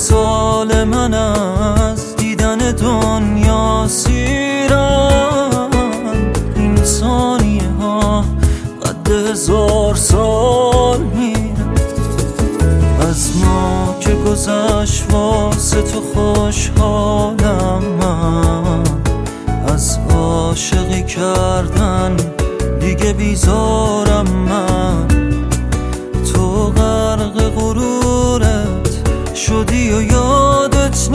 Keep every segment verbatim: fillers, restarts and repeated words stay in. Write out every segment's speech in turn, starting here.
سال من از دیدن دنیا سیرن. این ثانیه ها قد هزار سال میرن. از ما که گذشت واسه تو خوشحالم من، از عاشقی کردن دیگه بیزارم من. تو غرق غرورت شدی و یادت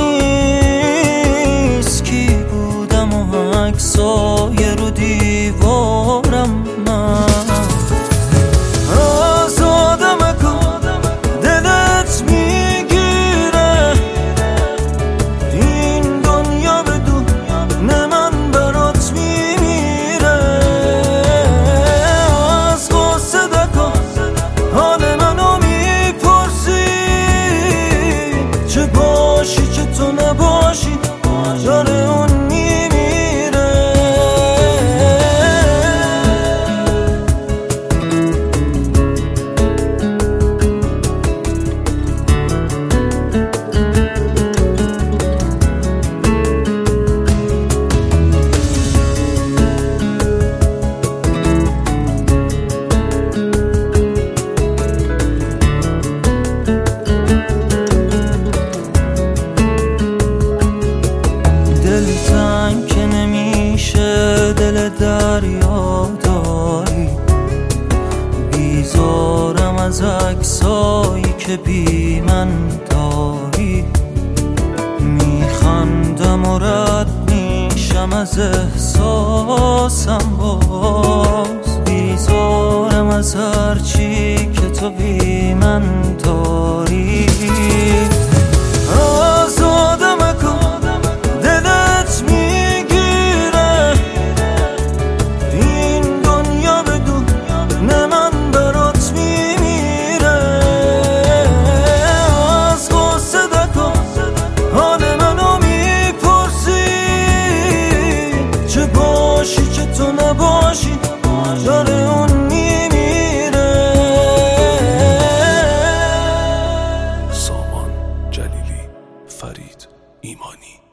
نیست کی بودم و عکسای رو دیوارم من. دلتنگ که نمیشه دل دریا داری، بیزارم از عکسایی که بی من داری. میخندم و رد میشم از احساسم، باز بیزارم از هرچی که تو بی من داری. تو نباشی داره اون میمیره. سامان جلیلی، فرید ایمانی.